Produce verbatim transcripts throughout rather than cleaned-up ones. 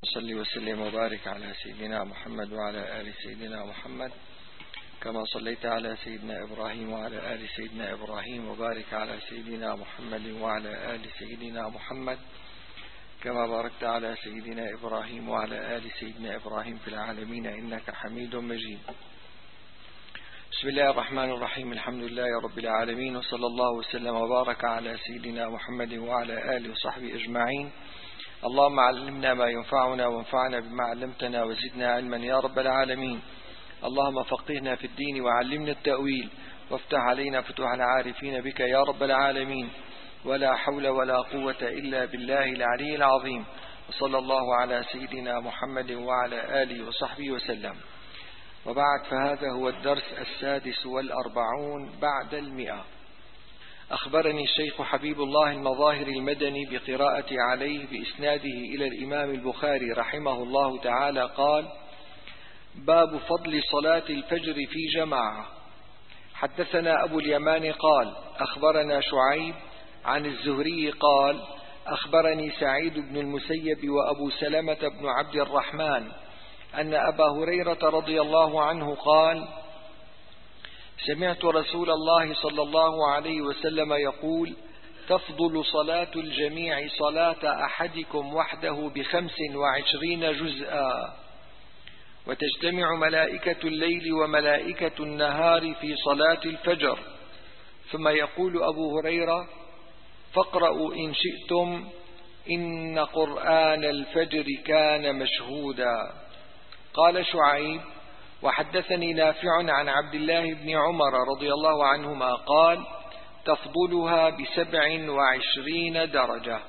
صلي وسلم وبارك على سيدنا محمد وعلى آل سيدنا محمد كما صليت على سيدنا إبراهيم وعلى آل سيدنا إبراهيم وبارك على سيدنا محمد وعلى آل سيدنا محمد كما باركت على سيدنا إبراهيم وعلى آل سيدنا إبراهيم في العالمين إنك حميد مجيد. بسم الله الرحمن الرحيم. الحمد لله رب العالمين، وصلى الله وسلم وبارك على سيدنا محمد وعلى آله وصحبه أجمعين. اللهم علمنا ما ينفعنا وانفعنا بما علمتنا وزدنا علما يا رب العالمين. اللهم فقهنا في الدين وعلمنا التأويل وافتح علينا فتوح العارفين بك يا رب العالمين. ولا حول ولا قوة إلا بالله العلي العظيم. وصلى الله على سيدنا محمد وعلى آله وصحبه وسلم. وبعد، فهذا هو الدرس السادس والأربعون بعد المئة. أخبرني الشيخ حبيب الله المظاهر المدني بقراءة عليه بإسناده إلى الإمام البخاري رحمه الله تعالى قال: باب فضل صلاة الفجر في جماعة. حدثنا أبو اليمان قال: أخبرنا شعيب عن الزهري قال: أخبرني سعيد بن المسيب وأبو سلمة بن عبد الرحمن أن أبا هريرة رضي الله عنه قال: سمعت رسول الله صلى الله عليه وسلم يقول: تفضل صلاة الجميع صلاة أحدكم وحده بخمس وعشرين جزءا، وتجتمع ملائكة الليل وملائكة النهار في صلاة الفجر. ثم يقول أبو هريرة: فاقرأوا إن شئتم إن قرآن الفجر كان مشهودا. قال شعيب: وحدثني نافع عن عبد الله بن عمر رضي الله عنهما قال: تفضلها بسبع وعشرين درجة.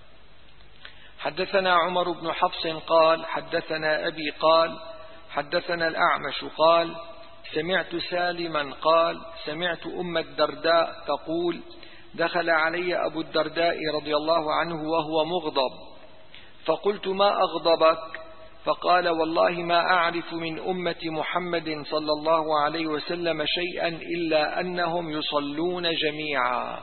حدثنا عمر بن حفص قال: حدثنا أبي قال: حدثنا الأعمش قال: سمعت سالما قال: سمعت أم الدرداء تقول: دخل علي أبو الدرداء رضي الله عنه وهو مغضب، فقلت: ما أغضبك؟ فقال: والله ما أعرف من أمة محمد صلى الله عليه وسلم شيئا إلا أنهم يصلون جميعا.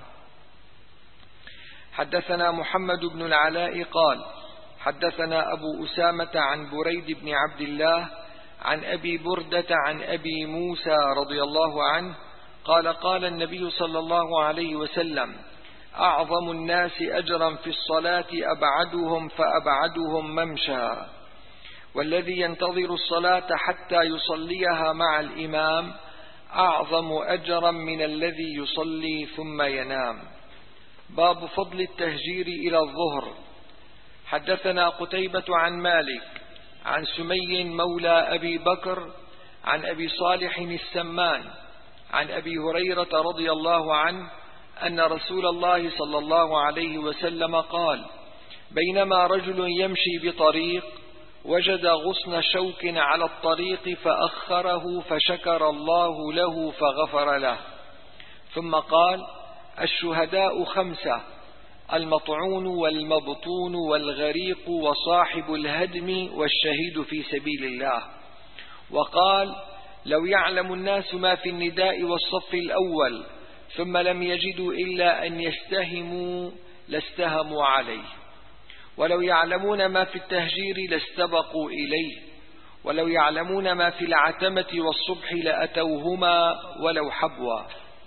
حدثنا محمد بن العلاء قال: حدثنا أبو أسامة عن بريد بن عبد الله عن أبي بردة عن أبي موسى رضي الله عنه قال: قال النبي صلى الله عليه وسلم: أعظم الناس أجرا في الصلاة أبعدهم فأبعدهم ممشى، والذي ينتظر الصلاة حتى يصليها مع الإمام أعظم أجرا من الذي يصلي ثم ينام. باب فضل التهجير إلى الظهر. حدثنا قتيبة عن مالك عن سمي مولى أبي بكر عن أبي صالح السمان عن أبي هريرة رضي الله عنه أن رسول الله صلى الله عليه وسلم قال: بينما رجل يمشي بطريق وجد غصن شوك على الطريق فأخره فشكر الله له فغفر له. ثم قال: الشهداء خمسة: المطعون والمبطون والغريق وصاحب الهدم والشهيد في سبيل الله. وقال: لو يعلم الناس ما في النداء والصف الأول ثم لم يجدوا إلا أن يستهموا لاستهموا عليه، ولو يعلمون ما في التهجير لاستبقوا إليه، ولو يعلمون ما في العتمة والصبح لأتوهما ولو حبوا.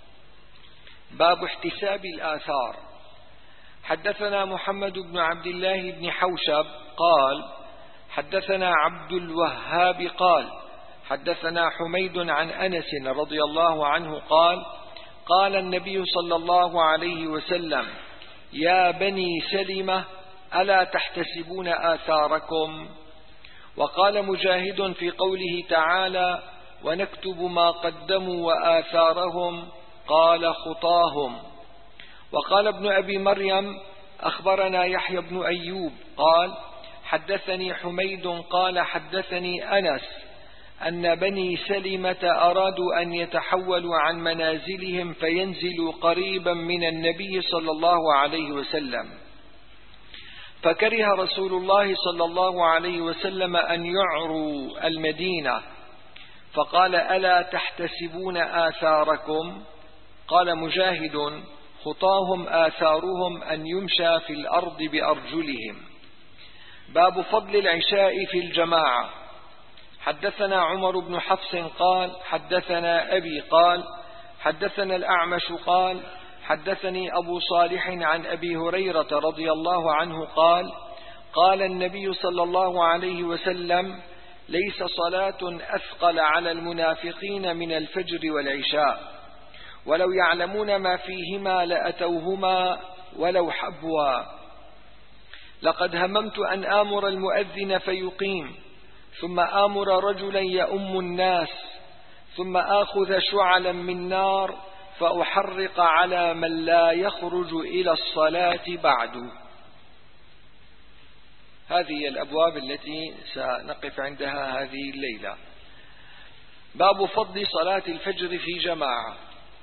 باب احتساب الآثار. حدثنا محمد بن عبد الله بن حوشب قال: حدثنا عبد الوهاب قال: حدثنا حميد عن أنس رضي الله عنه قال: قال النبي صلى الله عليه وسلم: يا بني سلمة ألا تحتسبون آثاركم؟ وقال مجاهد في قوله تعالى: ونكتب ما قدموا وآثارهم، قال: خطاهم. وقال ابن أبي مريم: أخبرنا يحيى بن أيوب قال: حدثني حميد قال: حدثني أنس أن بني سلمة أرادوا أن يتحولوا عن منازلهم فينزلوا قريبا من النبي صلى الله عليه وسلم، فكره رسول الله صلى الله عليه وسلم أن يعروا المدينة، فقال: ألا تحتسبون آثاركم؟ قال مجاهد: خطاهم آثارهم أن يمشى في الأرض بأرجلهم. باب فضل العشاء في الجماعة. حدثنا عمر بن حفص قال حدثنا أبي قال حدثنا الأعمش قال حدثني أبو صالح عن أبي هريرة رضي الله عنه قال قال النبي صلى الله عليه وسلم: ليس صلاة أثقل على المنافقين من الفجر والعشاء، ولو يعلمون ما فيهما لأتوهما ولو حبوا. لقد هممت أن آمر المؤذن فيقيم، ثم آمر رجلا يؤم الناس، ثم آخذ شعلا من نار فأحرق على من لا يخرج إلى الصلاة بعد. هذه الأبواب التي سنقف عندها هذه الليلة. باب فضل صلاة الفجر في جماعة.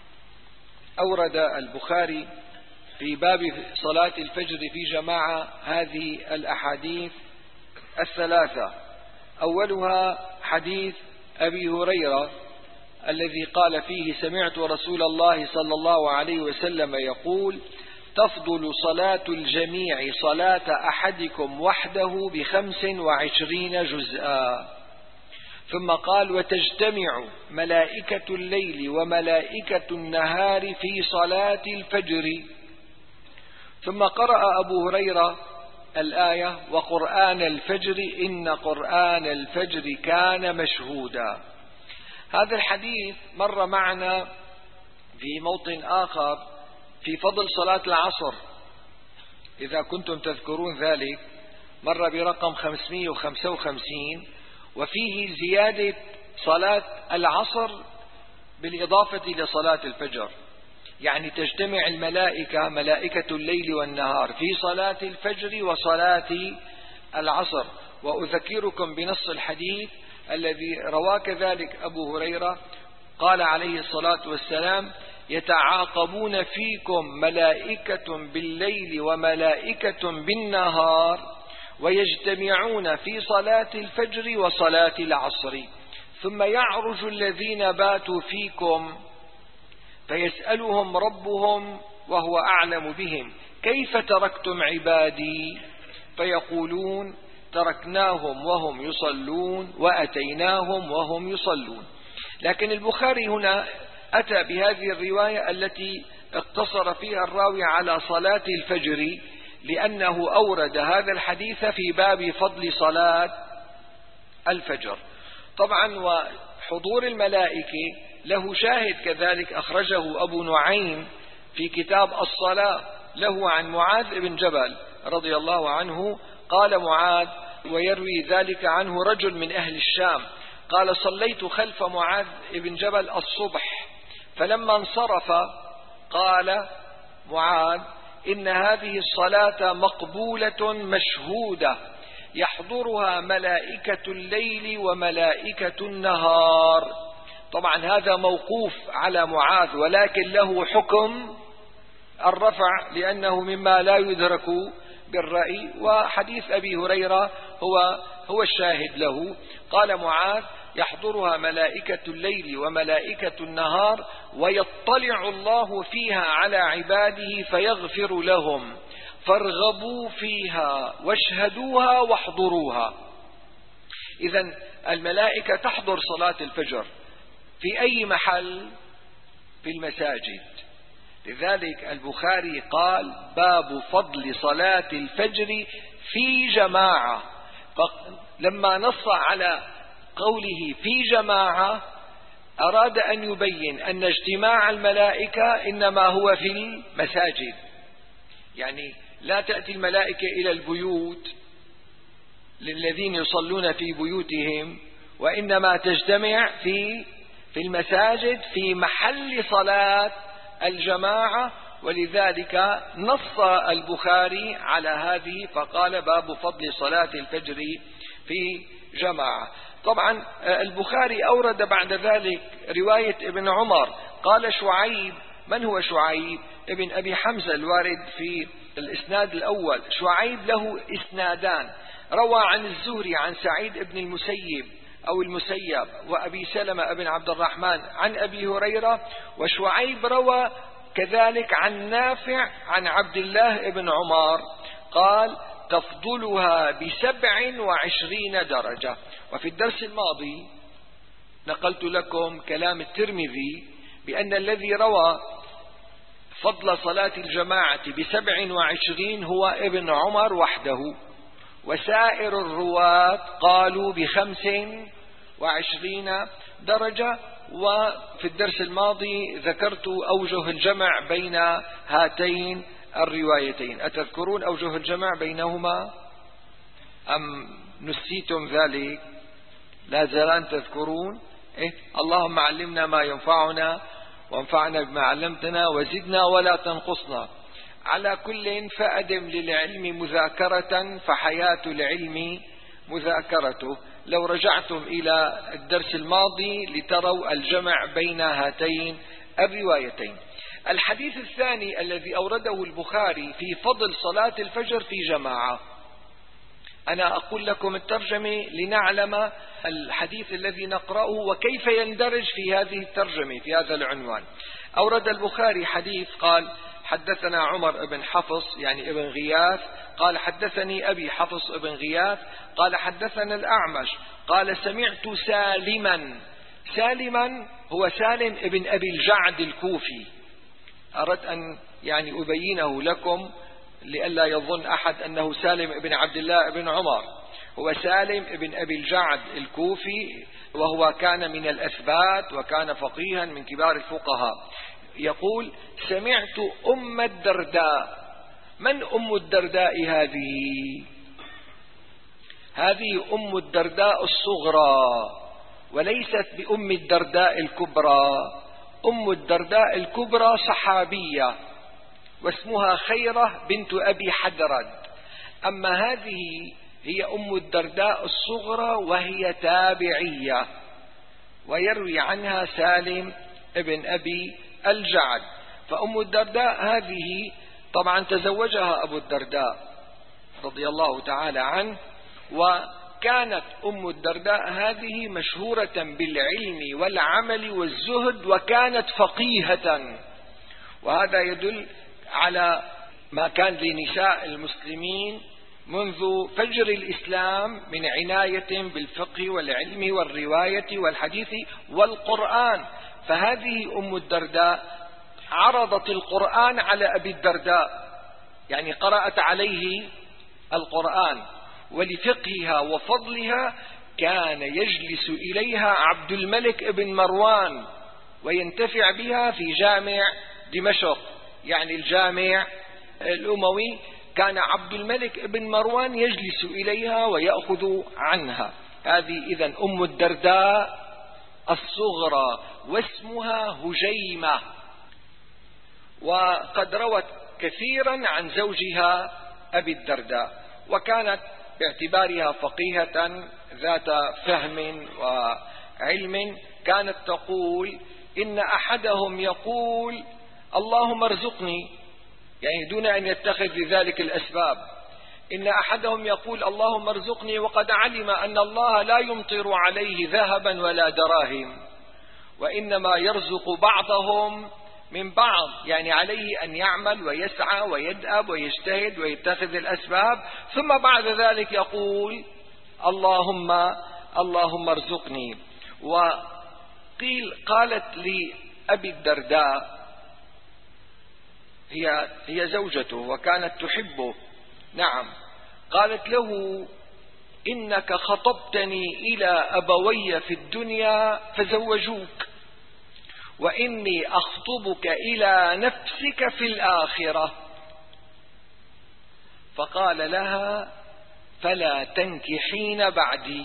أورد البخاري في باب صلاة الفجر في جماعة هذه الأحاديث الثلاثة. أولها حديث أبي هريرة الذي قال فيه: سمعت رسول الله صلى الله عليه وسلم يقول: تفضل صلاة الجميع صلاة أحدكم وحده بخمس وعشرين جزءا. ثم قال: وتجتمع ملائكة الليل وملائكة النهار في صلاة الفجر. ثم قرأ أبو هريرة الآية: وقرآن الفجر إن قرآن الفجر كان مشهودا. هذا الحديث مر معنا في موطن آخر في فضل صلاة العصر، إذا كنتم تذكرون ذلك، مر برقم خمسمائة وخمسة وخمسين، وفيه زيادة صلاة العصر بالإضافة لصلاة الفجر، يعني تجتمع الملائكة ملائكة الليل والنهار في صلاة الفجر وصلاة العصر. وأذكركم بنص الحديث الذي رواه كذلك أبو هريرة، قال عليه الصلاة والسلام: يتعاقبون فيكم ملائكة بالليل وملائكة بالنهار ويجتمعون في صلاة الفجر وصلاة العصر، ثم يعرج الذين باتوا فيكم فيسألهم ربهم وهو أعلم بهم: كيف تركتم عبادي؟ فيقولون: تركناهم وهم يصلون وأتيناهم وهم يصلون. لكن البخاري هنا أتى بهذه الرواية التي اقتصر فيها الراوي على صلاة الفجر، لأنه أورد هذا الحديث في باب فضل صلاة الفجر. طبعا وحضور الملائكة له شاهد كذلك أخرجه أبو نعيم في كتاب الصلاة له عن معاذ بن جبل رضي الله عنه قال معاذ، ويروي ذلك عنه رجل من أهل الشام، قال: صليت خلف معاذ بن جبل الصبح، فلما انصرف قال معاذ: إن هذه الصلاة مقبولة مشهودة يحضرها ملائكة الليل وملائكة النهار. طبعا هذا موقوف على معاذ، ولكن له حكم الرفع لأنه مما لا يدرك بالرأي، وحديث أبي هريرة هو هو الشاهد له. قال معاذ: يحضرها ملائكة الليل وملائكة النهار ويطلع الله فيها على عباده فيغفر لهم، فارغبوا فيها واشهدوها واحضروها. إذن الملائكة تحضر صلاة الفجر في أي محل؟ في المساجد. لذلك البخاري قال: باب فضل صلاة الفجر في جماعة. لما نص على قوله في جماعة أراد أن يبين أن اجتماع الملائكة إنما هو في المساجد، يعني لا تأتي الملائكة إلى البيوت للذين يصلون في بيوتهم، وإنما تجتمع في في المساجد في محل صلاة الجماعة. ولذلك نص البخاري على هذه فقال: باب فضل صلاة الفجر في جماعة. طبعا البخاري أورد بعد ذلك رواية ابن عمر قال: شعيب. من هو شعيب؟ ابن أبي حمزة الوارد في الإسناد الأول. شعيب له إسنادان، روى عن الزهري عن سعيد بن المسيب أو المسيب وأبي سلمة بن عبد الرحمن عن أبي هريرة، وشعيب روى كذلك عن نافع عن عبد الله بن عمر قال: تفضلها بسبع وعشرين درجة. وفي الدرس الماضي نقلت لكم كلام الترمذي بأن الذي روى فضل صلاة الجماعة بسبع وعشرين هو ابن عمر وحده، وسائر الرواة قالوا بخمس وعشرين درجة. وفي الدرس الماضي ذكرت أوجه الجمع بين هاتين الروايتين. أتذكرون أوجه الجمع بينهما أم نسيتم ذلك؟ لا زالان تذكرون؟ إيه؟ اللهم علمنا ما ينفعنا وانفعنا بما علمتنا وزدنا ولا تنقصنا. على كل فأدم للعلم مذاكرة فحياة العلم مذاكرته. لو رجعتم إلى الدرس الماضي لتروا الجمع بين هاتين الروايتين. الحديث الثاني الذي أورده البخاري في فضل صلاة الفجر في جماعة. أنا أقول لكم الترجمة لنعلم الحديث الذي نقرأه وكيف يندرج في هذه الترجمة في هذا العنوان. أورد البخاري حديث قال: حدثنا عمر بن حفص يعني ابن غياث قال حدثني أبي حفص ابن غياث قال حدثنا الأعمش قال سمعت سالما. سالما هو سالم ابن أبي الجعد الكوفي. أردت أن يعني أبينه لكم لئلا يظن أحد أنه سالم ابن عبد الله ابن عمر. هو سالم ابن أبي الجعد الكوفي، وهو كان من الأثبات وكان فقيها من كبار الفقهاء. يقول: سمعت أم الدرداء. من أم الدرداء هذه؟ هذه أم الدرداء الصغرى وليست بأم الدرداء الكبرى. أم الدرداء الكبرى صحابية واسمها خيرة بنت أبي حدرد، أما هذه هي أم الدرداء الصغرى وهي تابعية، ويروي عنها سالم ابن أبي الجعد. فأم الدرداء هذه طبعا تزوجها أبو الدرداء رضي الله تعالى عنه، وكانت أم الدرداء هذه مشهورة بالعلم والعمل والزهد، وكانت فقيهة. وهذا يدل على ما كان لنساء المسلمين منذ فجر الإسلام من عناية بالفقه والعلم والرواية والحديث والقرآن. فهذه أم الدرداء عرضت القرآن على أبي الدرداء، يعني قرأت عليه القرآن. ولفقهها وفضلها كان يجلس إليها عبد الملك ابن مروان وينتفع بها في جامع دمشق، يعني الجامع الأموي. كان عبد الملك ابن مروان يجلس إليها ويأخذ عنها. هذه إذن أم الدرداء الصغرى، واسمها هجيمة. وقد روت كثيرا عن زوجها أبي الدرداء، وكانت باعتبارها فقيهة ذات فهم وعلم كانت تقول: إن أحدهم يقول اللهم ارزقني، يعني دون أن يتخذ لذلك الأسباب. إن أحدهم يقول اللهم ارزقني وقد علم أن الله لا يمطر عليه ذهبا ولا دراهم، وإنما يرزق بعضهم من بعض، يعني عليه أن يعمل ويسعى ويدأب ويجتهد ويتخذ الأسباب، ثم بعد ذلك يقول اللهم اللهم ارزقني. وقيل قالت لأبي الدرداء، هي هي زوجته وكانت تحبه، نعم، قالت له: إنك خطبتني إلى أبوي في الدنيا فزوجوك، وإني أخطبك إلى نفسك في الآخرة. فقال لها: فلا تنكحين بعدي،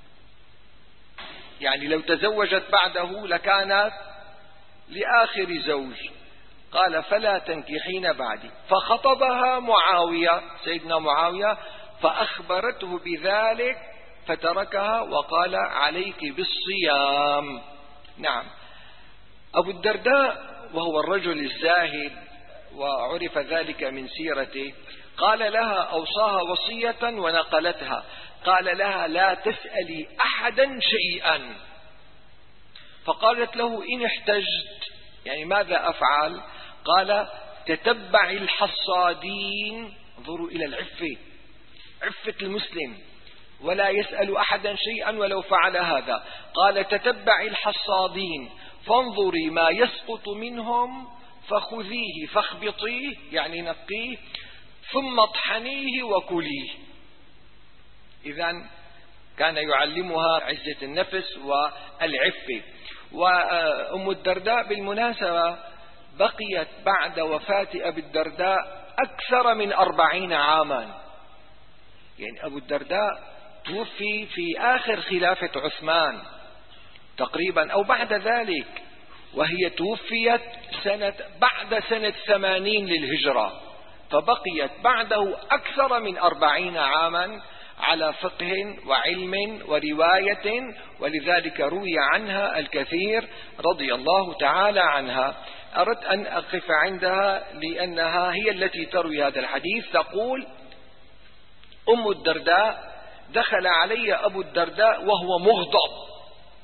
يعني لو تزوجت بعده لكانت لآخر زوج. قال: فلا تنكحين بعدي. فخطبها معاوية، سيدنا معاوية، فأخبرته بذلك فتركها وقال: عليك بالصيام. نعم. أبو الدرداء وهو الرجل الزاهد وعرف ذلك من سيرته، قال لها، أوصاها وصية ونقلتها، قال لها: لا تسألي أحدا شيئا. فقالت له: إن احتجت، يعني ماذا أفعل؟ قال: تتبع الحصادين، انظروا إلى العفة، عفة المسلم ولا يسأل أحدا شيئا ولو فعل هذا. قال تتبعي الحصادين فانظري ما يسقط منهم فخذيه فاخبطيه يعني نقيه ثم اطحنيه وكليه. إذن كان يعلمها عزة النفس والعفة. وأم الدرداء بالمناسبة بقيت بعد وفاة أبي الدرداء أكثر من أربعين عاما. يعني أبو الدرداء توفي في آخر خلافة عثمان تقريبا أو بعد ذلك، وهي توفيت سنة بعد سنة ثمانين للهجرة، فبقيت بعده أكثر من أربعين عاما على فقه وعلم ورواية، ولذلك روي عنها الكثير رضي الله تعالى عنها. أردت أن أقف عندها لأنها هي التي تروي هذا الحديث. تقول أم الدرداء دخل علي أبو الدرداء وهو مغضب،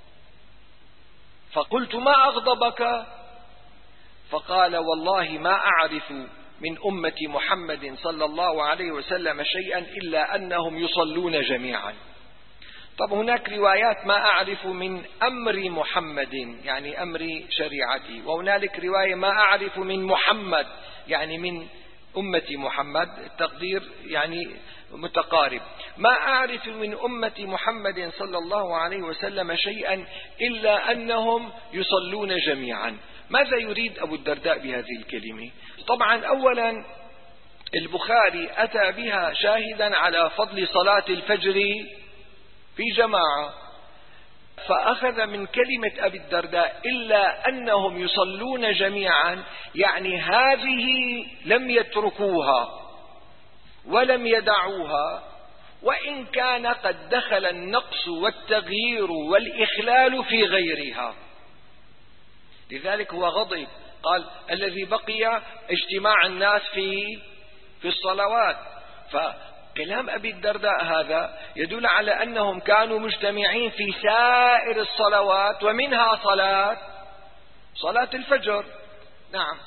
فقلت ما أغضبك؟ فقال والله ما أعرف من أمة محمد صلى الله عليه وسلم شيئا إلا أنهم يصلون جميعا. طب هناك روايات ما أعرف من أمر محمد يعني أمر شريعتي، وهنالك رواية ما أعرف من محمد يعني من أمة محمد، التقدير يعني متقارب. ما أعرف من أمة محمد صلى الله عليه وسلم شيئا إلا أنهم يصلون جميعا. ماذا يريد أبو الدرداء بهذه الكلمة؟ طبعا أولا البخاري أتى بها شاهدا على فضل صلاة الفجر في جماعة، فأخذ من كلمة أبي الدرداء إلا أنهم يصلون جميعا، يعني هذه لم يتركوها ولم يدعوها، وإن كان قد دخل النقص والتغيير والإخلال في غيرها. لذلك هو غضب، قال الذي بقي اجتماع الناس في في الصلوات. فكلام أبي الدرداء هذا يدل على أنهم كانوا مجتمعين في سائر الصلوات ومنها صلاة صلاة الفجر. نعم،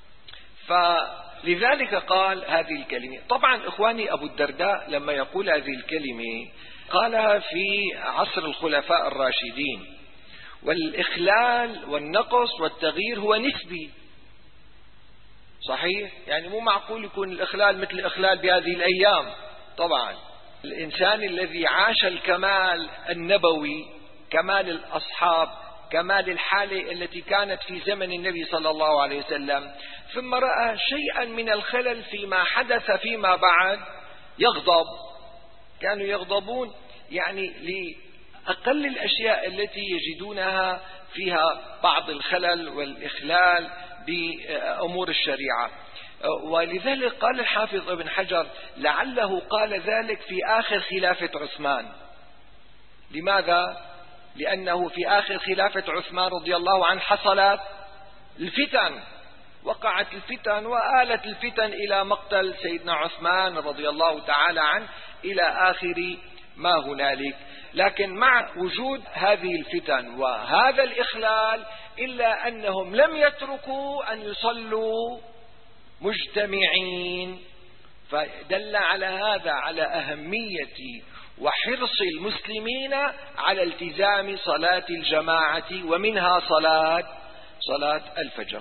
فلذلك قال هذه الكلمة. طبعا إخواني أبو الدرداء لما يقول هذه الكلمة قالها في عصر الخلفاء الراشدين، والإخلال والنقص والتغيير هو نسبي صحيح، يعني مو معقول يكون الإخلال مثل الإخلال بهذه الأيام. طبعا الإنسان الذي عاش الكمال النبوي، كمال الأصحاب، كمال الحالة التي كانت في زمن النبي صلى الله عليه وسلم، ثم رأى شيئا من الخلل فيما حدث فيما بعد يغضب. كانوا يغضبون يعني لأقل الأشياء التي يجدونها فيها بعض الخلل والإخلال بأمور الشريعة. ولذلك قال الحافظ ابن حجر لعله قال ذلك في آخر خلافة عثمان. لماذا؟ لأنه في آخر خلافة عثمان رضي الله عنه حصلت الفتن، وقعت الفتن وآلت الفتن إلى مقتل سيدنا عثمان رضي الله تعالى عنه إلى آخر ما هنالك. لكن مع وجود هذه الفتن وهذا الإخلال إلا أنهم لم يتركوا أن يصلوا مجتمعين، فدل على هذا على أهمية وحرص المسلمين على التزام صلاة الجماعة، ومنها صلاة صلاة الفجر.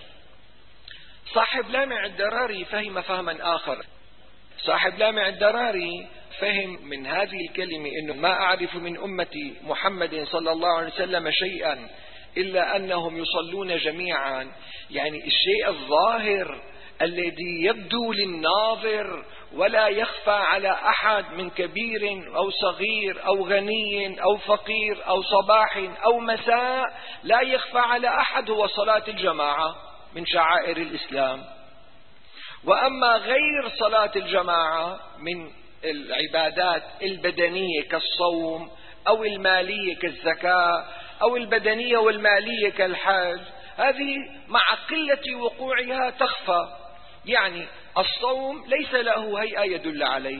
صاحب لامع الدراري فهم فهما آخر. صاحب لامع الدراري فهم من هذه الكلمة إنه ما أعرف من أمة محمد صلى الله عليه وسلم شيئا إلا أنهم يصلون جميعا، يعني الشيء الظاهر الذي يبدو للناظر ولا يخفى على أحد من كبير أو صغير أو غني أو فقير أو صباح أو مساء، لا يخفى على أحد، هو صلاة الجماعة من شعائر الإسلام. وأما غير صلاة الجماعة من العبادات البدنية كالصوم أو المالية كالزكاة أو البدنية والمالية كالحج، هذه مع قلة وقوعها تخفى. يعني الصوم ليس له هيئة يدل عليه،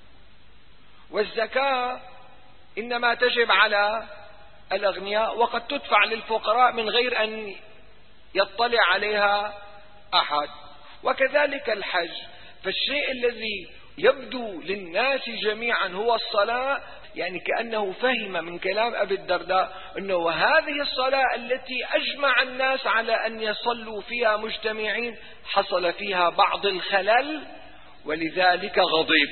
والزكاة إنما تجب على الأغنياء وقد تدفع للفقراء من غير أن يطلع عليها أحد، وكذلك الحج. فالشيء الذي يبدو للناس جميعا هو الصلاة، يعني كأنه فهم من كلام أبي الدرداء أنه وهذه الصلاة التي أجمع الناس على أن يصلوا فيها مجتمعين حصل فيها بعض الخلل ولذلك غضب.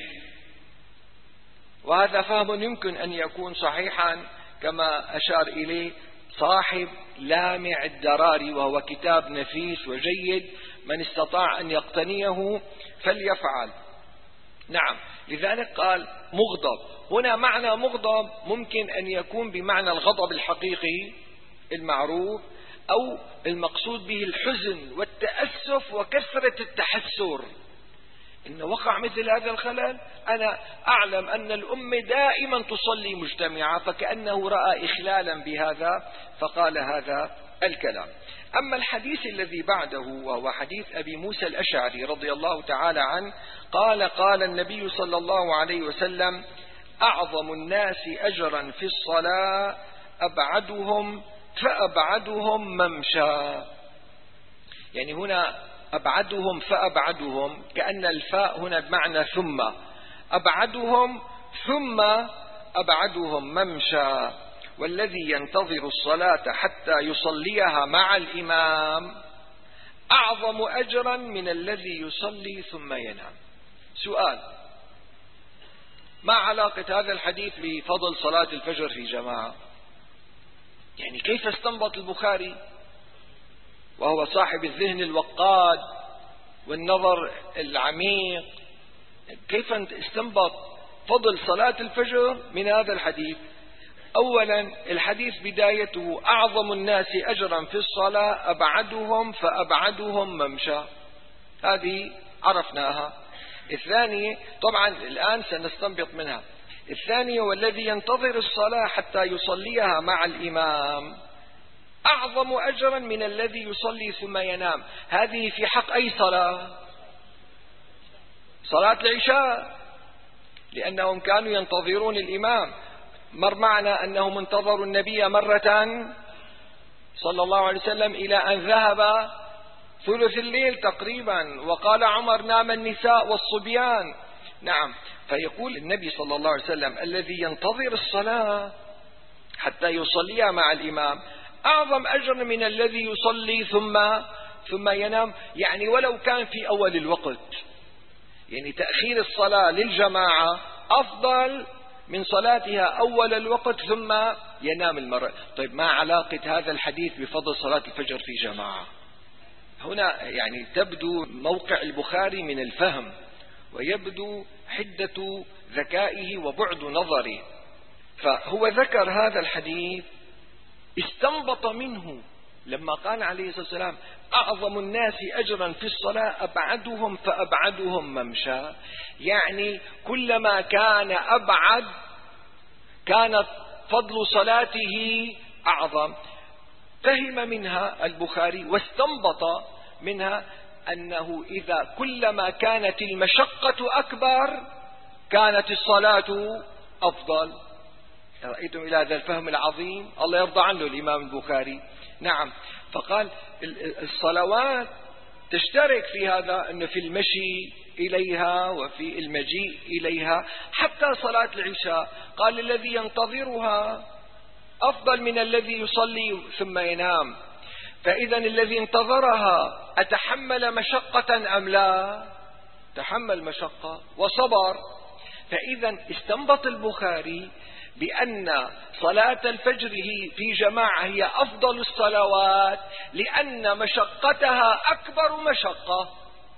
وهذا فهم يمكن أن يكون صحيحا كما أشار إليه صاحب لامع الدراري، وهو كتاب نفيس وجيد، من استطاع أن يقتنيه فليفعل. نعم، لذلك قال مغضب. هنا معنى مغضب ممكن أن يكون بمعنى الغضب الحقيقي المعروف، أو المقصود به الحزن والتأسف وكثرة التحسر، إن وقع مثل هذا الخلل. أنا أعلم أن الأمة دائما تصلي مجتمعة، فكأنه رأى إخلالا بهذا فقال هذا الكلام. أما الحديث الذي بعده وهو حديث أبي موسى الأشعري رضي الله تعالى عنه قال قال النبي صلى الله عليه وسلم: أعظم الناس أجرا في الصلاة أبعدهم فأبعدهم ممشى. يعني هنا أبعدهم فأبعدهم، كأن الفاء هنا بمعنى ثم، أبعدهم ثم أبعدهم ممشى، والذي ينتظر الصلاة حتى يصليها مع الإمام أعظم أجرا من الذي يصلي ثم ينام. سؤال: ما علاقة هذا الحديث بفضل صلاة الفجر في جماعة؟ يعني كيف استنبط البخاري وهو صاحب الذهن الوقاد والنظر العميق، كيف استنبط فضل صلاة الفجر من هذا الحديث؟ أولا، الحديث بدايته أعظم الناس أجرا في الصلاة أبعدهم فأبعدهم ممشى، هذه عرفناها. الثانية طبعا الآن سنستنبط منها. الثانية: والذي ينتظر الصلاة حتى يصليها مع الإمام أعظم أجرا من الذي يصلي ثم ينام. هذه في حق أي صلاة؟ صلاة العشاء، لأنهم كانوا ينتظرون الإمام. مر معنا أنهم انتظروا النبي مرة صلى الله عليه وسلم إلى أن ذهب ثلث الليل تقريبا، وقال عمر: نام النساء والصبيان. نعم، فيقول النبي صلى الله عليه وسلم: الذي ينتظر الصلاة حتى يصليها مع الإمام أعظم أجر من الذي يصلي ثم ثم ينام. يعني ولو كان في أول الوقت، يعني تأخير الصلاة للجماعة أفضل من صلاتها أول الوقت ثم ينام المرء. طيب، ما علاقة هذا الحديث بفضل صلاة الفجر في جماعة؟ هنا يعني تبدو موقع البخاري من الفهم، ويبدو حدة ذكائه وبعد نظره. فهو ذكر هذا الحديث استنبط منه لما قال عليه الصلاة والسلام: أعظم الناس أجرا في الصلاة أبعدهم فأبعدهم ممشى، يعني كلما كان أبعد كانت فضل صلاته أعظم. فهم منها البخاري واستنبط منها أنه إذا كلما كانت المشقة أكبر كانت الصلاة أفضل. رأيتم إلى هذا الفهم العظيم؟ الله يرضى عنه الإمام البخاري. نعم، فقال الصلوات تشترك في هذا، أنه في المشي إليها وفي المجيء إليها. حتى صلاة العشاء قال: الذي ينتظرها أفضل من الذي يصلي ثم ينام. فإذا الذي انتظرها أتحمل مشقة أم لا؟ تحمل مشقة وصبر. فإذا استنبط البخاري بأن صلاة الفجر في جماعة هي أفضل الصلوات لأن مشقتها أكبر مشقة.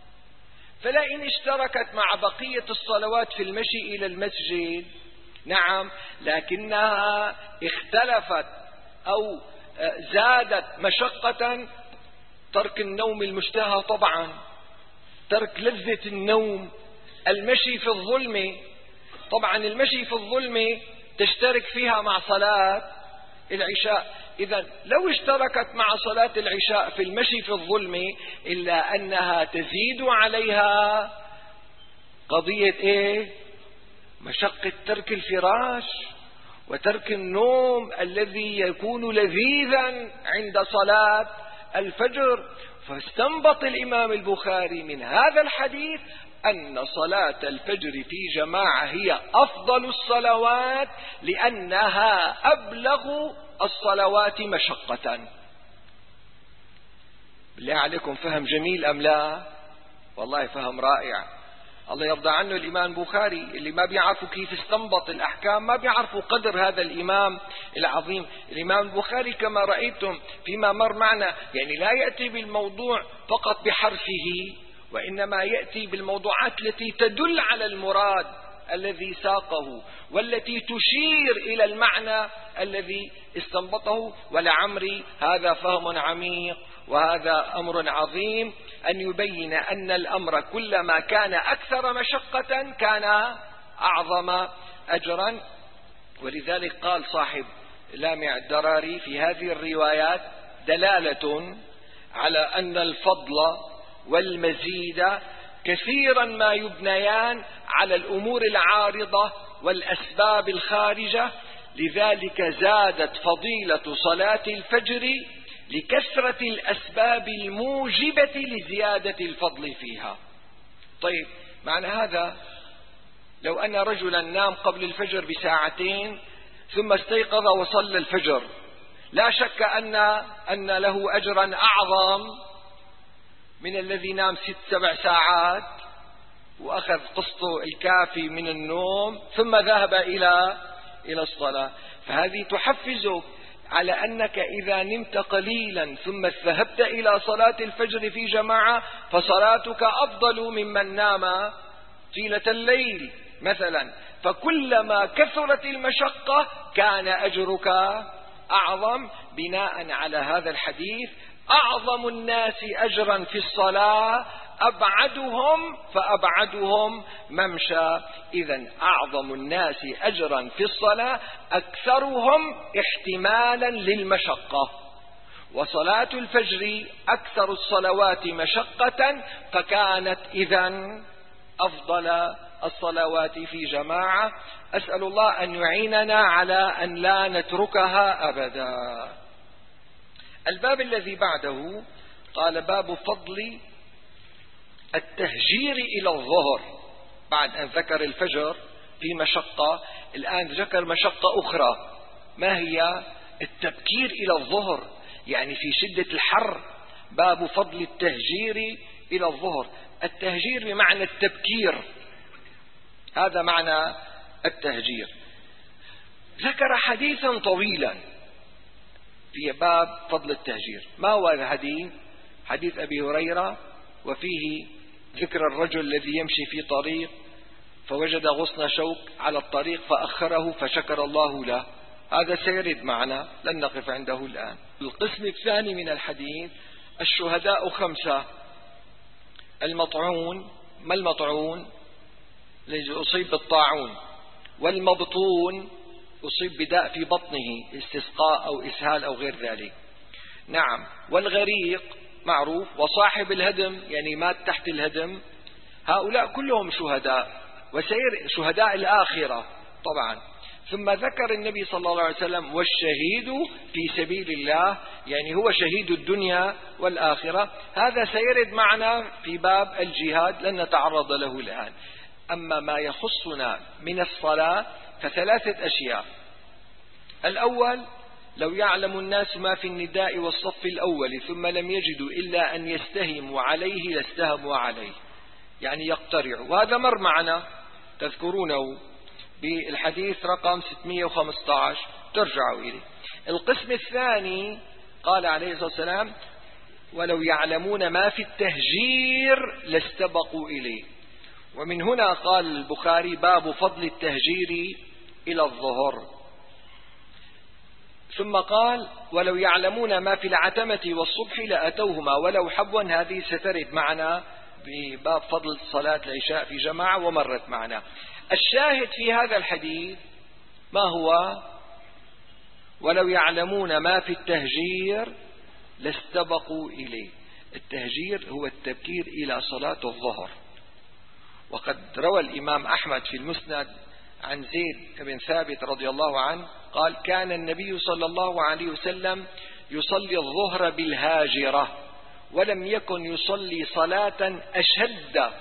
فلئن اشتركت مع بقية الصلوات في المشي إلى المسجد، نعم، لكنها اختلفت أو زادت مشقة، ترك النوم المشتهى طبعا، ترك لذة النوم، المشي في الظلمة. طبعا المشي في الظلمة تشترك فيها مع صلاة العشاء. إذا لو اشتركت مع صلاة العشاء في المشي في الظلمة، إلا أنها تزيد عليها قضية إيه؟ مشقة ترك الفراش وترك النوم الذي يكون لذيذا عند صلاة الفجر. فاستنبط الإمام البخاري من هذا الحديث أن صلاة الفجر في جماعة هي أفضل الصلوات لأنها أبلغ الصلوات مشقة. بالله عليكم فهم جميل أم لا؟ والله فهم رائع، الله يرضى عنه الإمام البخاري. اللي ما بيعرفوا كيف استنبط الأحكام ما بيعرفوا قدر هذا الإمام العظيم. الإمام البخاري كما رأيتم فيما مر معنا يعني لا يأتي بالموضوع فقط بحرفه، وإنما يأتي بالموضوعات التي تدل على المراد الذي ساقه والتي تشير إلى المعنى الذي استنبطه. ولعمري هذا فهم عميق وهذا أمر عظيم، أن يبين أن الأمر كلما كان أكثر مشقة كان أعظم أجرا. ولذلك قال صاحب لامع الدراري في هذه الروايات دلالة على أن الفضل والمزيد كثيرا ما يبنيان على الأمور العارضة والأسباب الخارجة، لذلك زادت فضيلة صلاة الفجر لكثرة الأسباب الموجبة لزيادة الفضل فيها. طيب معنى هذا لو أن رجلا نام قبل الفجر بساعتين ثم استيقظ وصلى الفجر، لا شك أن أن له أجرا أعظم من الذي نام ست سبع ساعات وأخذ قسطه الكافي من النوم ثم ذهب إلى إلى الصلاة. فهذه تحفزك على أنك إذا نمت قليلا ثم ذهبت إلى صلاة الفجر في جماعة فصلاتك أفضل ممن نام طيلة الليل مثلا. فكلما كثرت المشقة كان أجرك أعظم. بناء على هذا الحديث أعظم الناس أجرا في الصلاة أبعدهم فأبعدهم ممشى. إذن أعظم الناس أجرا في الصلاة أكثرهم احتمالا للمشقة، وصلاة الفجر أكثر الصلوات مشقة فكانت إذن أفضل الصلوات في جماعة. أسأل الله أن يعيننا على أن لا نتركها أبدا. الباب الذي بعده قال باب فضل التهجير إلى الظهر. بعد أن ذكر الفجر في مشقة، الآن ذكر مشقة أخرى، ما هي؟ التبكير إلى الظهر، يعني في شدة الحر. باب فضل التهجير إلى الظهر. التهجير بمعنى التبكير، هذا معنى التهجير. ذكر حديثا طويلا في باب فضل التهجير. ما هو هذا الحديث؟ حديث أبي هريرة، وفيه ذكر الرجل الذي يمشي في طريق فوجد غصن شوك على الطريق فأخره فشكر الله له. هذا سيرد معنا، لن نقف عنده الآن. القسم الثاني من الحديث: الشهداء خمسة. المطعون، ما المطعون؟ الذي أصيب بالطاعون. والمبطون أصيب بداء في بطنه، استسقاء أو إسهال أو غير ذلك. نعم. والغريق معروف. وصاحب الهدم، يعني مات تحت الهدم. هؤلاء كلهم شهداء، وسير شهداء الآخرة طبعا. ثم ذكر النبي صلى الله عليه وسلم: والشهيد في سبيل الله، يعني هو شهيد الدنيا والآخرة. هذا سيرد معنا في باب الجهاد، لن نتعرض له الآن. أما ما يخصنا من الصلاة فثلاثة أشياء. الأول: لو يعلم الناس ما في النداء والصف الأول ثم لم يجدوا إلا أن يستهموا عليه لاستهموا عليه، يعني يقترعوا. وهذا مر معنا، تذكرونه بالحديث رقم ستمائة وخمسة عشر، ترجعوا إليه. القسم الثاني قال عليه الصلاة والسلام: ولو يعلمون ما في التهجير لاستبقوا إليه. ومن هنا قال البخاري: باب فضل التهجير إلى الظهر. ثم قال: ولو يعلمون ما في العتمة والصبح لأتوهما ولو حبوا. هذه سترد معنا بباب فضل صلاة العشاء في جماعة ومرت معنا. الشاهد في هذا الحديث ما هو؟ ولو يعلمون ما في التهجير لاستبقوا إليه. التهجير هو التبكير إلى صلاة الظهر. وقد روى الإمام أحمد في المسند عن زيد بن ثابت رضي الله عنه قال: كان النبي صلى الله عليه وسلم يصلي الظهر بالهاجرة، ولم يكن يصلي صلاة أشد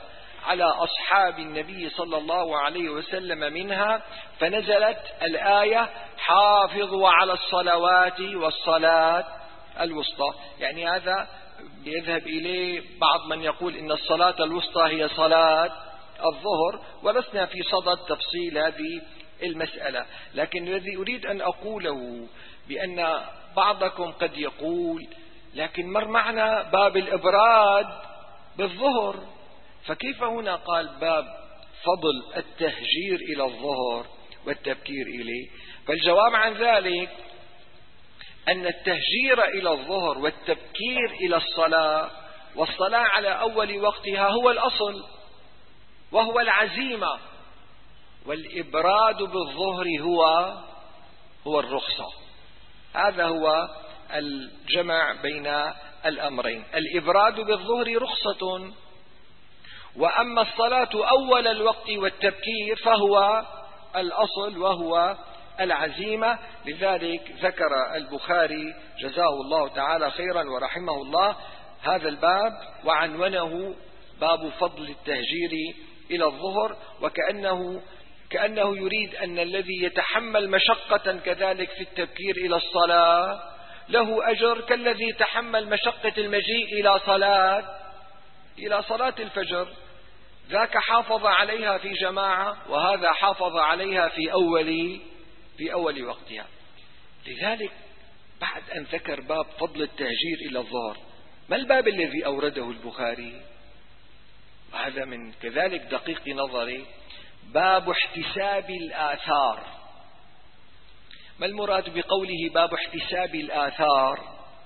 على أصحاب النبي صلى الله عليه وسلم منها، فنزلت الآية حافظوا على الصلوات والصلاة الوسطى. يعني هذا يذهب إليه بعض من يقول إن الصلاة الوسطى هي صلاة الظهر، ولسنا في صدد تفصيل هذه المسألة. لكن الذي أريد أن أقوله بأن بعضكم قد يقول لكن مر معنا باب الإبراد بالظهر، فكيف هنا قال باب فضل التهجير إلى الظهر والتبكير إليه؟ فالجواب عن ذلك أن التهجير إلى الظهر والتبكير إلى الصلاة والصلاة على أول وقتها هو الأصل وهو العزيمة، والإبراد بالظهر هو هو الرخصة. هذا هو الجمع بين الأمرين. الإبراد بالظهر رخصة، وأما الصلاة أول الوقت والتبكير فهو الأصل وهو العزيمة. لذلك ذكر البخاري جزاه الله تعالى خيرا ورحمه الله هذا الباب وعنونه باب فضل التهجير إلى الظهر، وكأنه كأنه يريد أن الذي يتحمل مشقة كذلك في التبكير إلى الصلاة له أجر كالذي تحمل مشقة المجيء إلى صلاة إلى صلاة الفجر. ذاك حافظ عليها في جماعة وهذا حافظ عليها في أول في أول وقتها. لذلك بعد أن ذكر باب فضل التهجير إلى الظهر، ما الباب الذي أورده البخاري؟ وهذا من كذلك دقيق نظري، باب احتساب الآثار. ما المراد بقوله باب احتساب الآثار؟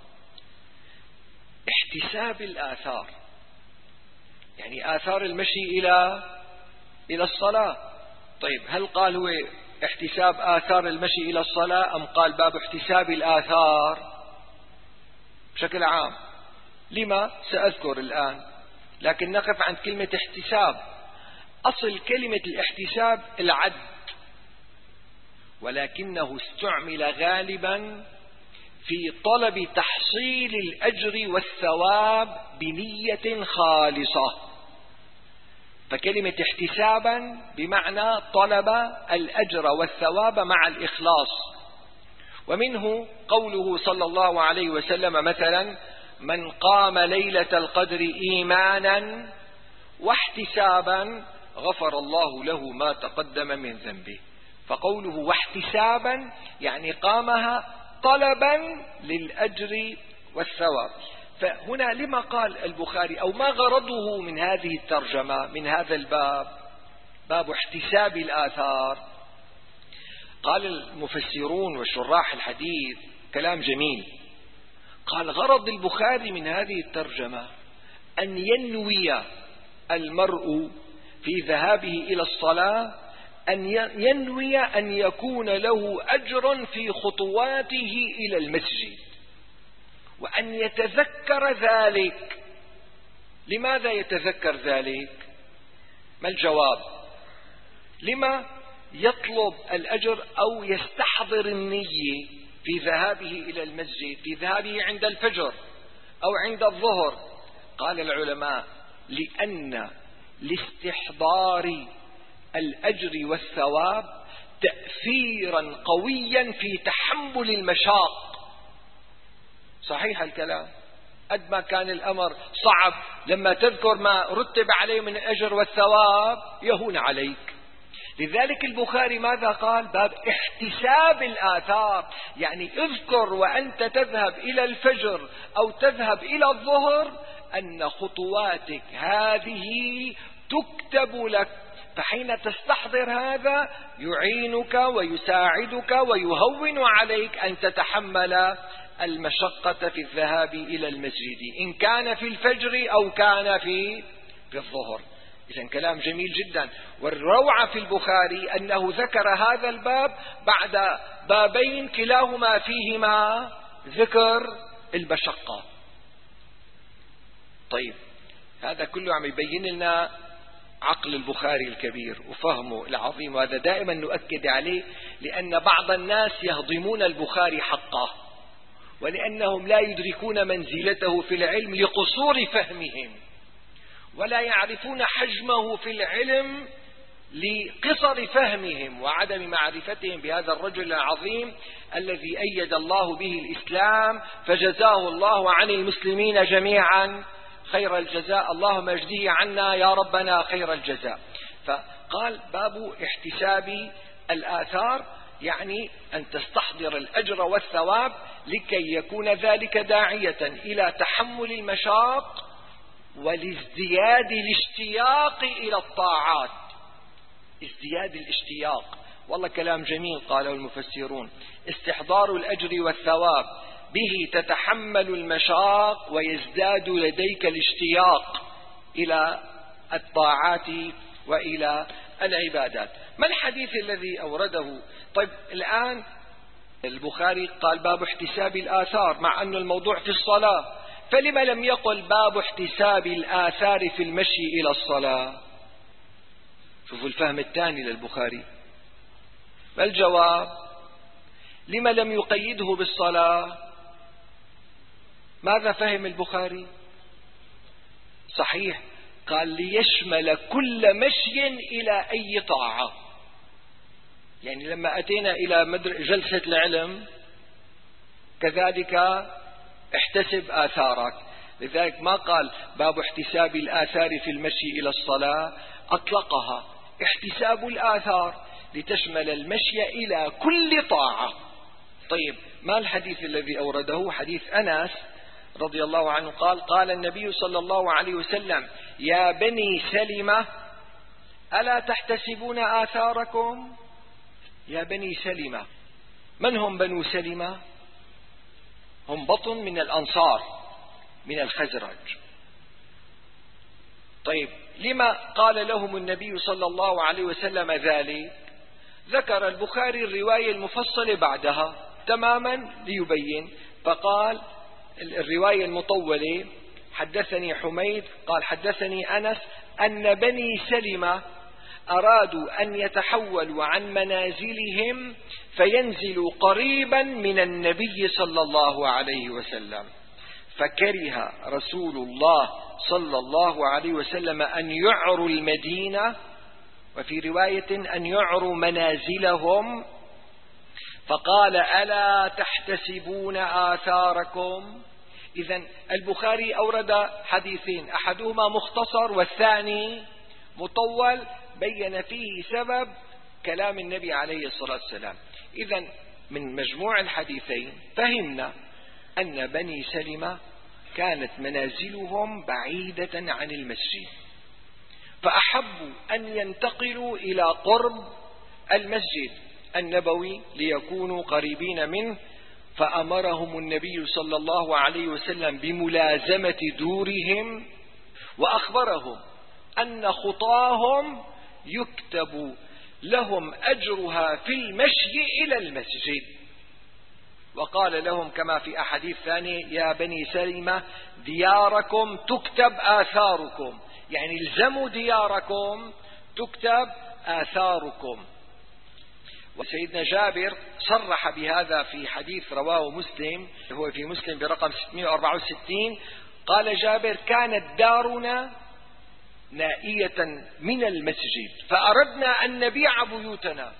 احتساب الآثار يعني آثار المشي إلى إلى الصلاة. طيب هل قال هو احتساب آثار المشي إلى الصلاة أم قال باب احتساب الآثار بشكل عام؟ لما سأذكر الآن، لكن نقف عند كلمة احتساب. أصل كلمة الاحتساب العد، ولكنه استعمل غالبا في طلب تحصيل الأجر والثواب بنية خالصة. فكلمة احتسابا بمعنى طلب الأجر والثواب مع الإخلاص. ومنه قوله صلى الله عليه وسلم مثلا من قام ليلة القدر إيمانا واحتسابا غفر الله له ما تقدم من ذنبه. فقوله واحتسابا يعني قامها طلبا للأجر والثواب. فهنا لما قال البخاري أو ما غرضه من هذه الترجمة من هذا الباب باب احتساب الآثار؟ قال المفسرون وشراح الحديث كلام جميل، قال غرض البخاري من هذه الترجمة أن ينوي المرء في ذهابه إلى الصلاة أن ينوي أن يكون له أجر في خطواته إلى المسجد، وأن يتذكر ذلك. لماذا يتذكر ذلك؟ ما الجواب؟ لما يطلب الأجر أو يستحضر النية في ذهابه إلى المسجد، في ذهابه عند الفجر أو عند الظهر؟ قال العلماء لأن لاستحضار الأجر والثواب تأثيرا قويا في تحمل المشاق. صحيح الكلام، قد ما كان الأمر صعب لما تذكر ما رتب عليه من الأجر والثواب يهون عليك. لذلك البخاري ماذا قال؟ باب احتساب الآثار، يعني اذكر وأنت تذهب إلى الفجر أو تذهب إلى الظهر أن خطواتك هذه تكتب لك، فحين تستحضر هذا يعينك ويساعدك ويهون عليك أن تتحمل المشقة في الذهاب إلى المسجد إن كان في الفجر أو كان في في الظهر. إذن كلام جميل جدا. والروعة في البخاري أنه ذكر هذا الباب بعد بابين كلاهما فيهما ذكر المشقة. طيب هذا كله عم يبين لنا عقل البخاري الكبير وفهمه العظيم، وهذا دائما نؤكد عليه، لأن بعض الناس يهضمون البخاري حقه ولأنهم لا يدركون منزلته في العلم لقصور فهمهم. ولا يعرفون حجمه في العلم لقصر فهمهم وعدم معرفتهم بهذا الرجل العظيم الذي أيد الله به الإسلام، فجزاه الله عن المسلمين جميعا خير الجزاء، اللهم اجزه عنا يا ربنا خير الجزاء. فقال باب احتساب الآثار، يعني أن تستحضر الأجر والثواب لكي يكون ذلك داعية إلى تحمل المشاق ولازدياد الاشتياق إلى الطاعات. ازدياد الاشتياق، والله كلام جميل قاله المفسرون. استحضار الأجر والثواب به تتحمل المشاق ويزداد لديك الاشتياق إلى الطاعات وإلى العبادات. ما الحديث الذي أورده؟ طيب الآن البخاري قال باب احتساب الآثار مع أن الموضوع في الصلاة، فلما لم يقل باب احتساب الآثار في المشي إلى الصلاة؟ شوفوا الفهم الثاني للبخاري. ما الجواب؟ لما لم يقيده بالصلاة؟ ماذا فهم البخاري؟ صحيح، قال ليشمل كل مشي إلى أي طاعة. يعني لما أتينا إلى جلسة العلم كذلك احتسب آثارك، لذلك ما قال باب احتساب الآثار في المشي إلى الصلاة، أطلقها احتساب الآثار لتشمل المشي إلى كل طاعة. طيب ما الحديث الذي أورده؟ حديث أنس رضي الله عنه قال قال النبي صلى الله عليه وسلم يا بني سلمة ألا تحتسبون آثاركم؟ يا بني سلمة، من هم بنو سلمة؟ هم بطن من الأنصار من الخزرج. طيب لما قال لهم النبي صلى الله عليه وسلم ذلك؟ ذكر البخاري الرواية المفصلة بعدها تماما ليبين، فقال الرواية المطولة حدثني حميد قال حدثني أنس أن بني سلمة أرادوا أن يتحولوا عن منازلهم فينزلوا قريبا من النبي صلى الله عليه وسلم، فكره رسول الله صلى الله عليه وسلم أن يعروا المدينة، وفي رواية أن يعروا منازلهم، فقال ألا تحتسبون آثاركم؟ إذن البخاري أورد حديثين، أحدهما مختصر والثاني مطول بين فيه سبب كلام النبي عليه الصلاة والسلام. إذن من مجموع الحديثين فهمنا أن بني سلمة كانت منازلهم بعيدة عن المسجد، فأحبوا أن ينتقلوا إلى قرب المسجد النبوي ليكونوا قريبين منه، فأمرهم النبي صلى الله عليه وسلم بملازمة دورهم، وأخبرهم أن خطاهم يكتب لهم أجرها في المشي إلى المسجد، وقال لهم كما في أحاديث ثانية يا بني سلمة دياركم تكتب آثاركم، يعني الزموا دياركم تكتب آثاركم. وسيدنا جابر صرح بهذا في حديث رواه مسلم، هو في مسلم برقم ستمائة وأربعة وستين، قال جابر كانت دارنا نائية من المسجد فأردنا أن نبيع بيوتنا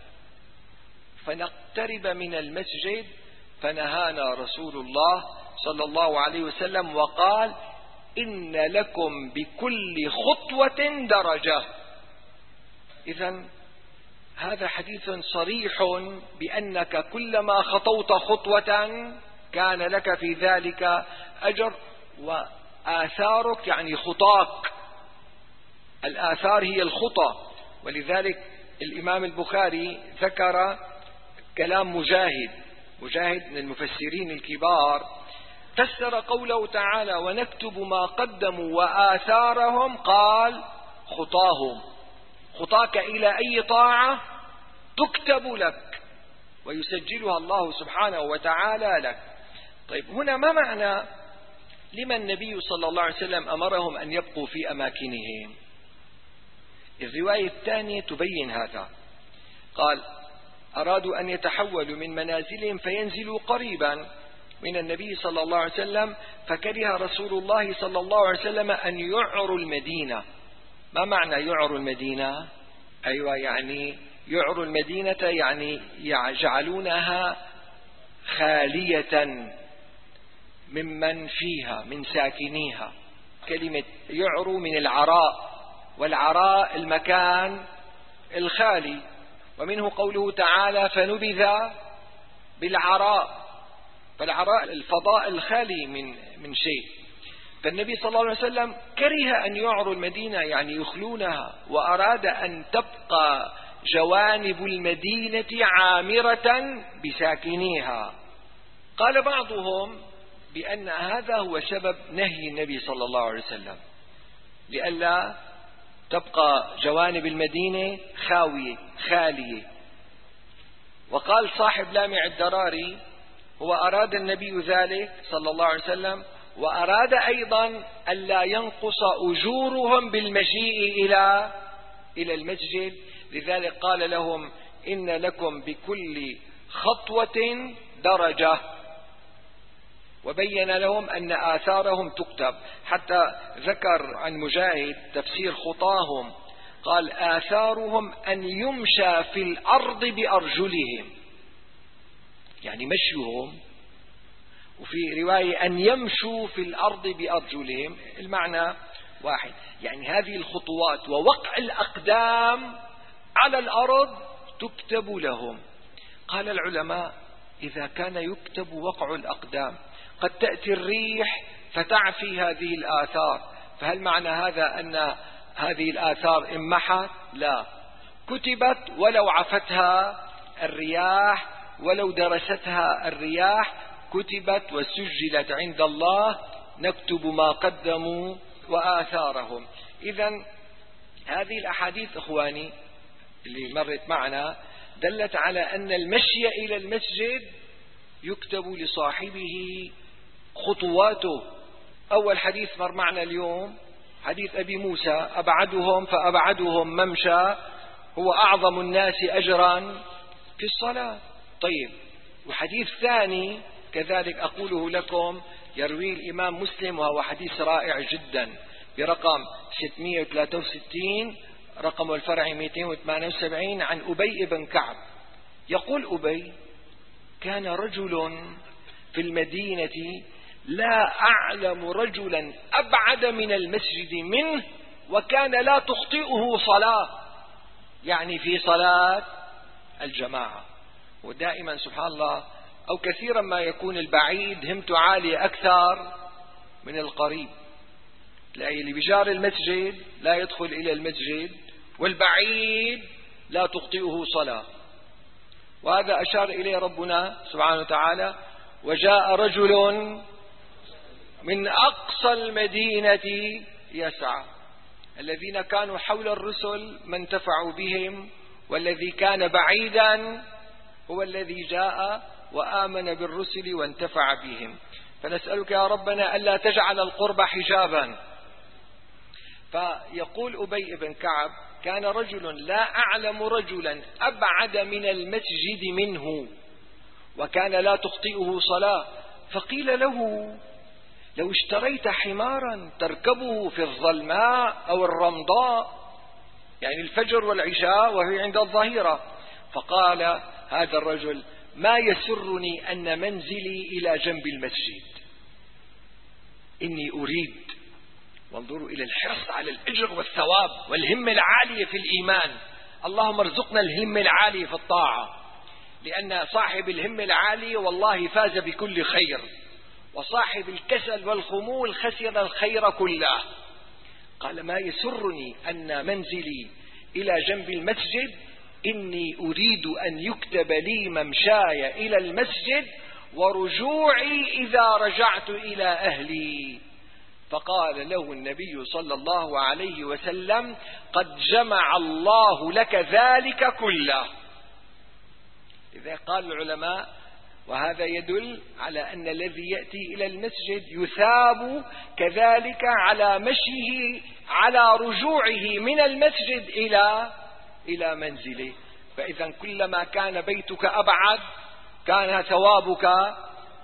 فنقترب من المسجد، فنهانا رسول الله صلى الله عليه وسلم وقال إن لكم بكل خطوة درجة. إذن هذا حديث صريح بأنك كلما خطوت خطوة كان لك في ذلك أجر، وآثارك يعني خطاك، الآثار هي الخطى. ولذلك الإمام البخاري ذكر كلام مجاهد، مجاهد من المفسرين الكبار، فسر قوله تعالى ونكتب ما قدموا وآثارهم، قال خطاهم، خطاك إلى أي طاعة تكتب لك ويسجلها الله سبحانه وتعالى لك. طيب هنا ما معنى لما النبي صلى الله عليه وسلم أمرهم أن يبقوا في أماكنهم؟ الرواية الثانية تبين هذا، قال أرادوا أن يتحولوا من منازلهم فينزلوا قريبا، من النبي صلى الله عليه وسلم، فكره رسول الله صلى الله عليه وسلم أن يعروا المدينة. ما معنى يعروا المدينة؟ أيوة، يعني يعروا المدينة يعني يجعلونها خالية ممن فيها من ساكنيها. كلمة يعروا من العراء، والعراء المكان الخالي، ومنه قوله تعالى فنبذ بالعراء، فالعراء الفضاء الخالي من من شيء. فالنبي صلى الله عليه وسلم كره أن يعروا المدينة يعني يخلونها، وأراد أن تبقى جوانب المدينة عامرة بساكنيها. قال بعضهم بأن هذا هو سبب نهي النبي صلى الله عليه وسلم، لئلا تبقى جوانب المدينة خاوية خالية. وقال صاحب لامع الدراري هو أراد النبي ذلك صلى الله عليه وسلم، وأراد أيضا ألا ينقص أجورهم بالمجيء إلى إلى المسجد، لذلك قال لهم إن لكم بكل خطوة درجة، وبين لهم أن آثارهم تكتب. حتى ذكر عن مجاهد تفسير خطاهم، قال آثارهم أن يمشى في الأرض بأرجلهم، يعني مشيهم، وفي رواية أن يمشوا في الأرض بأرجلهم، المعنى واحد، يعني هذه الخطوات ووقع الأقدام على الأرض تكتب لهم. قال العلماء إذا كان يكتب وقع الأقدام، قد تأتي الريح فتعفي هذه الآثار، فهل معنى هذا أن هذه الآثار امحت؟ لا، كتبت ولو عفتها الرياح، ولو درستها الرياح كتبت وسجلت عند الله، نكتب ما قدموا وآثارهم. إذن هذه الأحاديث إخواني اللي مرت معنا دلت على أن المشي إلى المسجد يكتب لصاحبه خطواته. أول حديث مر معنا اليوم حديث أبي موسى أبعدهم فأبعدهم ممشى هو أعظم الناس أجرا في الصلاة. طيب، وحديث ثاني كذلك أقوله لكم يروي الإمام مسلم، وهو حديث رائع جدا برقم ستمائة وثلاثة وستين، رقم الفرع مئتين وثمانية وسبعين، عن أبي بن كعب. يقول أبي: كان رجل في المدينة لا أعلم رجلا أبعد من المسجد منه، وكان لا تخطئه صلاة، يعني في صلاة الجماعة. ودائما سبحان الله أو كثيرا ما يكون البعيد همته عالية أكثر من القريب. تلاقي اللي بجار المسجد لا يدخل إلى المسجد، والبعيد لا تخطئه صلاة. وهذا أشار إليه ربنا سبحانه وتعالى: وجاء رجل من أقصى المدينة يسعى. الذين كانوا حول الرسل ما انتفعوا بهم، والذي كان بعيدا هو الذي جاء وآمن بالرسل وانتفع بهم. فنسألك يا ربنا ألا تجعل القرب حجابا. فيقول أبي بن كعب: كان رجل لا أعلم رجلا أبعد من المسجد منه، وكان لا تخطئه صلاة. فقيل له: لو اشتريت حمارا تركبه في الظلماء أو الرمضاء، يعني الفجر والعشاء وهي عند الظهيرة. فقال هذا الرجل: ما يسرني أن منزلي إلى جنب المسجد، إني أريد. وانظروا إلى الحرص على الأجر والثواب والهمة العالية في الإيمان. اللهم ارزقنا الهمة العالية في الطاعة، لأن صاحب الهمة العالية والله فاز بكل خير، وصاحب الكسل والخمول خسر الخير كله. قال: ما يسرني أن منزلي إلى جنب المسجد، إني أريد أن يكتب لي ممشاي إلى المسجد ورجوعي إذا رجعت إلى أهلي. فقال له النبي صلى الله عليه وسلم: قد جمع الله لك ذلك كله. إذا قال العلماء، وهذا يدل على أن الذي يأتي إلى المسجد يثاب كذلك على مشيه على رجوعه من المسجد إلى إلى منزله. فإذا كلما كان بيتك أبعد كان ثوابك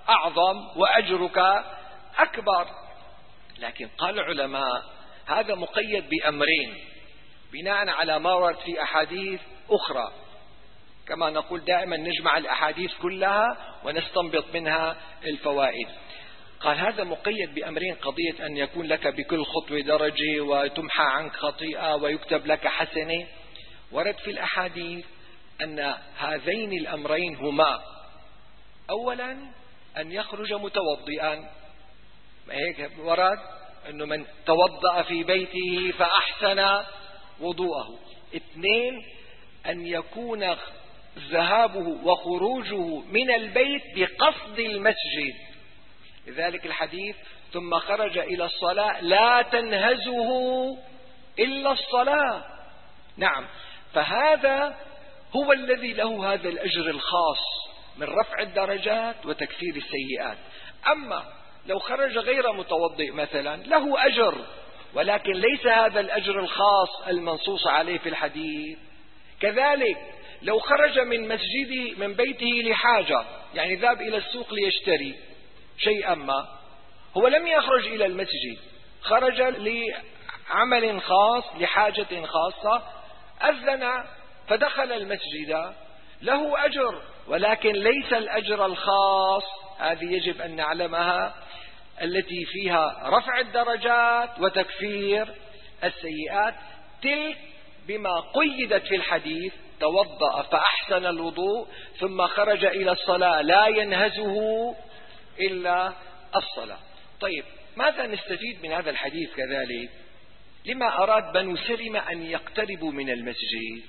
أعظم وأجرك أكبر. لكن قال العلماء هذا مقيد بأمرين بناء على ما ورد في أحاديث أخرى، كما نقول دائما نجمع الأحاديث كلها ونستنبط منها الفوائد. قال هذا مقيد بأمرين: قضية أن يكون لك بكل خطوة درجة وتمحى عنك خطيئة ويكتب لك حسنة. ورد في الأحاديث أن هذين الأمرين هما: أولا أن يخرج متوضئا، ما هيك ورد أنه من توضأ في بيته فأحسن وضوءه. اثنين أن يكون ذهابه وخروجه من البيت بقصد المسجد، لذلك الحديث: ثم خرج إلى الصلاة لا تنهزه إلا الصلاة. نعم، فهذا هو الذي له هذا الأجر الخاص من رفع الدرجات وتكفير السيئات. أما لو خرج غير متوضئ مثلا له أجر، ولكن ليس هذا الأجر الخاص المنصوص عليه في الحديث. كذلك لو خرج من مسجده من بيته لحاجة، يعني ذهب إلى السوق ليشتري شيئا ما، هو لم يخرج إلى المسجد، خرج لعمل خاص لحاجة خاصة، أذن فدخل المسجد، له أجر، ولكن ليس الأجر الخاص. هذه يجب أن نعلمها، التي فيها رفع الدرجات وتكفير السيئات. تلك بما قيدت في الحديث: توضأ فأحسن الوضوء ثم خرج إلى الصلاة لا ينهزه إلا الصلاة. طيب، ماذا نستفيد من هذا الحديث كذلك؟ لما أراد بنو سلمة أن يقتربوا من المسجد؟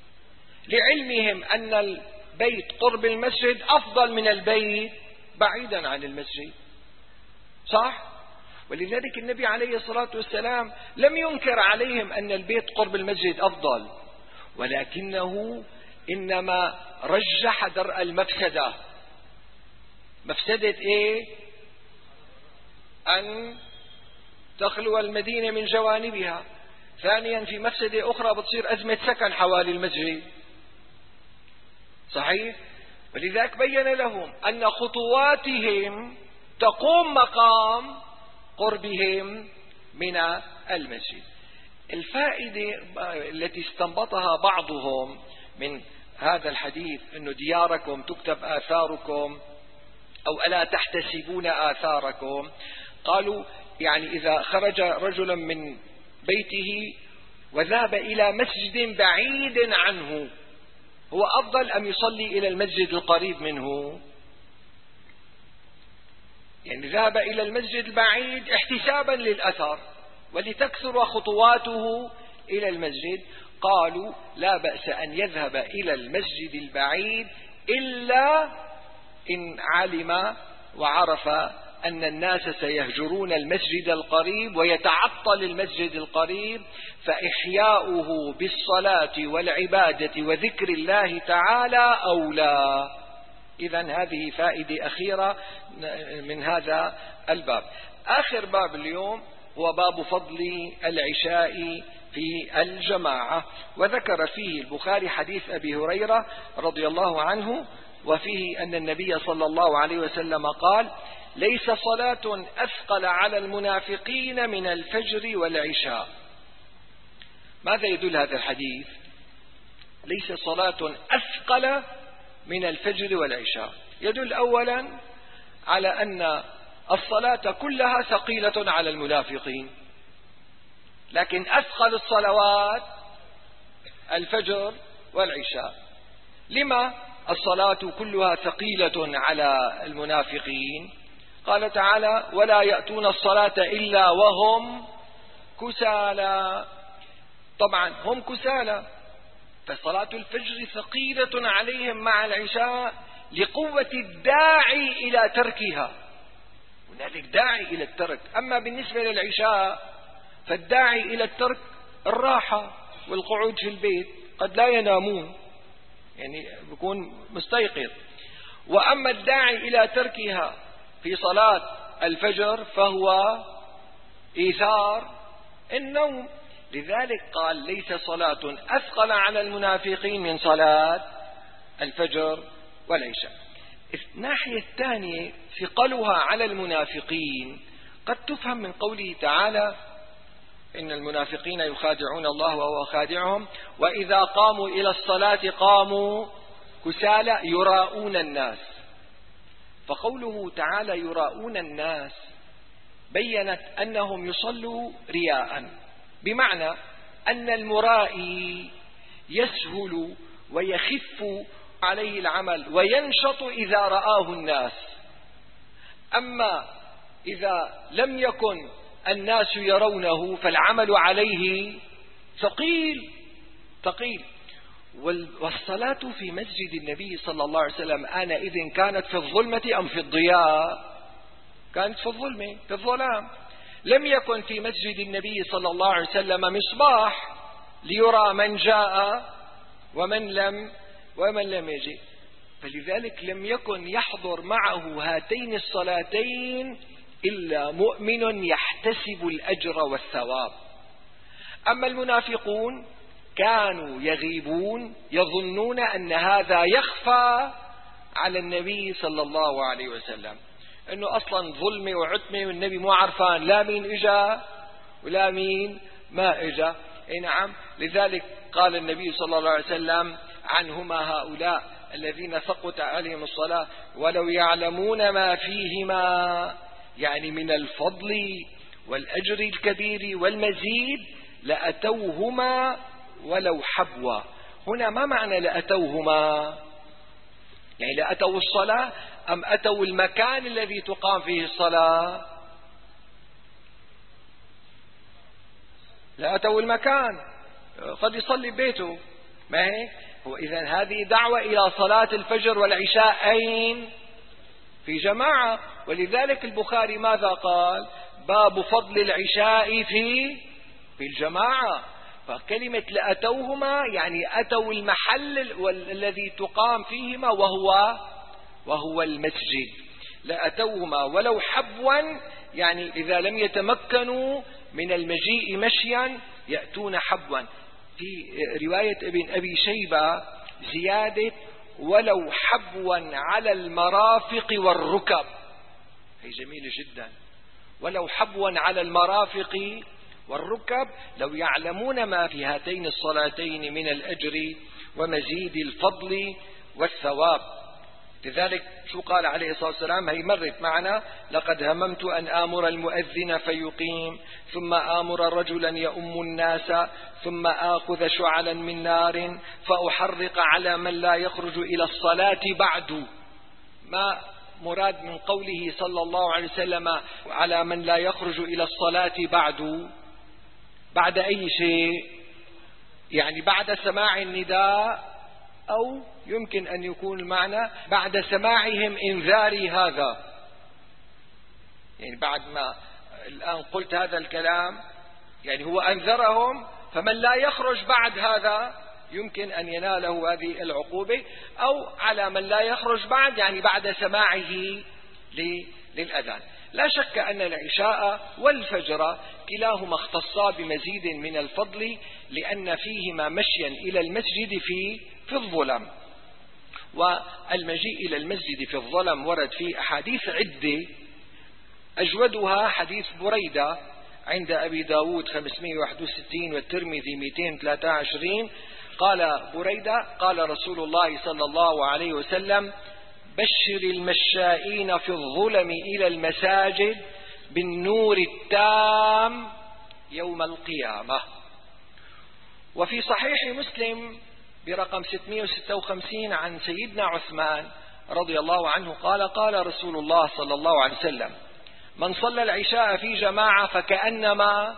لعلمهم أن البيت قرب المسجد أفضل من البيت بعيدا عن المسجد، صح؟ ولذلك النبي عليه الصلاة والسلام لم ينكر عليهم أن البيت قرب المسجد أفضل، ولكنه إنما رجح درء المفسدة. مفسدة إيه؟ أن تخلو المدينة من جوانبها. ثانيا، في مفسدة أخرى بتصير أزمة سكن حوالي المسجد، صحيح؟ ولذلك بين لهم أن خطواتهم تقوم مقام قربهم من المسجد. الفائدة التي استنبطها بعضهم من هذا الحديث: أن دياركم تكتب آثاركم، أو ألا تحتسبون آثاركم. قالوا يعني إذا خرج رجل من بيته وذهب إلى مسجد بعيد عنه، هو أفضل أم يصلي إلى المسجد القريب منه؟ يعني ذهب إلى المسجد البعيد احتسابا للأثر ولتكثر خطواته إلى المسجد. قالوا لا بأس أن يذهب إلى المسجد البعيد إلا إن علم وعرف أن الناس سيهجرون المسجد القريب ويتعطل المسجد القريب، فإحياؤه بالصلاة والعبادة وذكر الله تعالى أولى. إذن هذه فائدة أخيرة من هذا الباب. آخر باب اليوم هو باب فضل العشاء في الجماعة، وذكر فيه البخاري حديث أبي هريرة رضي الله عنه، وفيه أن النبي صلى الله عليه وسلم قال: ليس صلاة أثقل على المنافقين من الفجر والعشاء. ماذا يدل هذا الحديث؟ ليس صلاة أثقل من الفجر والعشاء، يدل أولا على أن الصلاة كلها ثقيلة على المنافقين، لكن أثقل الصلوات الفجر والعشاء. لما الصلاة كلها ثقيلة على المنافقين؟ قال تعالى: ولا يأتون الصلاة إلا وهم كسالى. طبعا هم كسالى، فصلاة الفجر ثقيلة عليهم مع العشاء لقوة الداعي إلى تركها، هنالك داعي إلى الترك. أما بالنسبة للعشاء فالداعي إلى الترك الراحة والقعود في البيت، قد لا ينامون، يعني بيكون مستيقظ. وأما الداعي إلى تركها في صلاة الفجر فهو إيثار النوم. لذلك قال: ليس صلاة أثقل على المنافقين من صلاة الفجر والعشاء. الناحية الثانية ثقلها على المنافقين قد تفهم من قوله تعالى إن المنافقين يخادعون الله وهو خادعهم وإذا قاموا إلى الصلاة قاموا كسالى يراؤون الناس. فقوله تعالى يراؤون الناس بينت أنهم يصلوا رياء، بمعنى أن المرائي يسهل ويخف عليه العمل وينشط إذا رآه الناس. أما إذا لم يكن الناس يرونه فالعمل عليه ثقيل ثقيل. والصلاة في مسجد النبي صلى الله عليه وسلم آنئذ كانت في الظلمة أم في الضياء؟ كانت في الظلمة، في الظلام. لم يكن في مسجد النبي صلى الله عليه وسلم مصباح ليرى من جاء ومن لم ومن لم يجي، فلذلك لم يكن يحضر معه هاتين الصلاتين إلا مؤمن يحتسب الأجر والثواب. أما المنافقون كانوا يغيبون يظنون أن هذا يخفى على النبي صلى الله عليه وسلم، أنه أصلا ظلمة وعتمة والنبي مو عرفان لا مين إجا ولا مين ما إجا. إيه نعم، لذلك قال النبي صلى الله عليه وسلم عنهما هؤلاء الذين ثقلت عليهم الصلاة ولو يعلمون ما فيهما، يعني من الفضل والأجر الكبير والمزيد لأتوهما ولو حبوا. هنا ما معنى لأتوهما؟ يعني لأتوا الصلاة أم أتوا المكان الذي تقام فيه الصلاة؟ لأتوا المكان، قد يصلي ببيته، ما هيك؟ إذن هذه دعوة إلى صلاة الفجر والعشاء أين؟ في جماعة. ولذلك البخاري ماذا قال؟ باب فضل العشاء في في الجماعة. فكلمة لأتوهما يعني أتوا المحل الذي تقام فيهما وهو وهو المسجد. لأتوهما ولو حبوا، يعني إذا لم يتمكنوا من المجيء مشيا يأتون حبوا. في رواية ابن أبي شيبة زيادة ولو حبوا على المرافق والركب، هي جميلة جدا. ولو حبوا على المرافق والركب لو يعلمون ما في هاتين الصلاتين من الأجر ومزيد الفضل والثواب. لذلك شو قال عليه الصلاة والسلام؟ هي مرت معنا: لقد هممت أن آمر المؤذن فيقيم ثم آمر رجلا يؤم الناس ثم آخذ شعلا من نار فأحرق على من لا يخرج إلى الصلاة بعد. ما مراد من قوله صلى الله عليه وسلم على من لا يخرج إلى الصلاة بعد؟ بعد أي شيء؟ يعني بعد سماع النداء، أو يمكن أن يكون المعنى بعد سماعهم إنذاري هذا، يعني بعد ما الآن قلت هذا الكلام يعني هو أنذرهم، فمن لا يخرج بعد هذا يمكن أن يناله هذه العقوبة. أو على من لا يخرج بعد يعني بعد سماعه للأذان. لا شك أن العشاء والفجر كلاهما اختصا بمزيد من الفضل لأن فيهما مشيا إلى المسجد في في الظلم. والمجيء إلى المسجد في الظلم ورد في أحاديث عدة، أجودها حديث بريدة عند أبي داود خمسمائة وواحد وستين والترمذي مئتين وثلاثة وعشرين. قال بريدة قال رسول الله صلى الله عليه وسلم: بشر المشائين في الظلم إلى المساجد بالنور التام يوم القيامة. وفي صحيح مسلم برقم ستمائة وستة وخمسين عن سيدنا عثمان رضي الله عنه قال: قال رسول الله صلى الله عليه وسلم: من صلى العشاء في جماعة فكأنما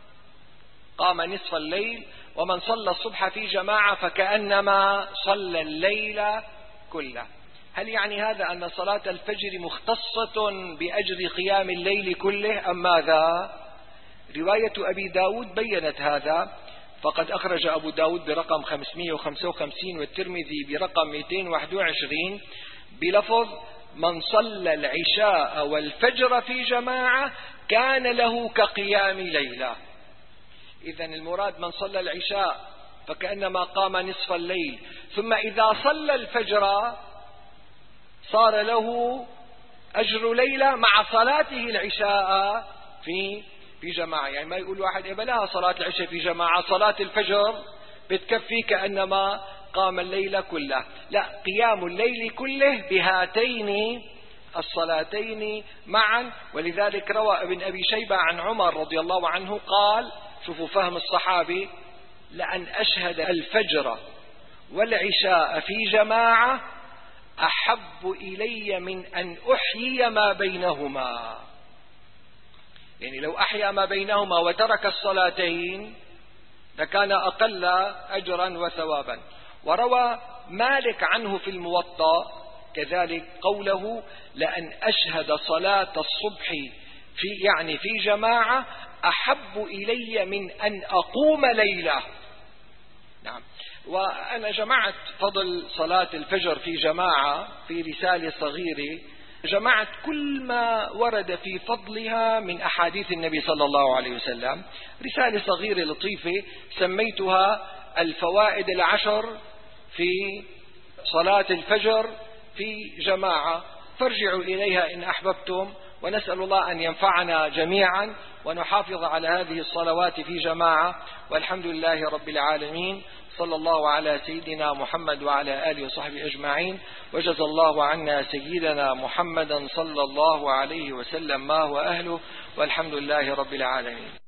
قام نصف الليل، ومن صلى الصبح في جماعة فكأنما صلى الليل كله. هل يعني هذا أن صلاة الفجر مختصة بأجر قيام الليل كله أم ماذا؟ رواية أبي داود بيّنت هذا، فقد أخرج أبو داود برقم خمسمائة وخمسة وخمسين والترمذي برقم مئتين وواحد وعشرين بلفظ: من صلى العشاء والفجر في جماعة كان له كقيام ليلة. إذن المراد من صلى العشاء فكأنما قام نصف الليل، ثم إذا صلى الفجر صار له أجر ليلة مع صلاته العشاء في في جماعة. يعني ما يقول واحد إيه بلاها صلاة العشاء في جماعة، صلاة الفجر بتكفي كأنما قام الليل كله. لا، قيام الليل كله بهاتين الصلاتين معا. ولذلك روى ابن أبي شيبة عن عمر رضي الله عنه قال، شوفوا فهم الصحابي، لأن أشهد الفجر والعشاء في جماعة أحب إلي من أن أحيي ما بينهما. يعني لو أحيا ما بينهما وترك الصلاتين لكان أقل أجرا وثوابا. وروى مالك عنه في الموطأ كذلك قوله لأن أشهد صلاة الصبح في يعني في جماعة أحب إلي من أن أقوم ليلة. نعم. وأنا جمعت فضل صلاة الفجر في جماعة في رسالة صغيرة، جمعت كل ما ورد في فضلها من أحاديث النبي صلى الله عليه وسلم، رسالة صغيرة لطيفة سميتها الفوائد العشر في صلاة الفجر في جماعة، فارجعوا إليها إن أحببتم. ونسأل الله أن ينفعنا جميعا ونحافظ على هذه الصلوات في جماعة، والحمد لله رب العالمين. صلى الله على سيدنا محمد وعلى آله وصحبه أجمعين، وجزى الله عنا سيدنا محمدا صلى الله عليه وسلم ما هو أهله، والحمد لله رب العالمين.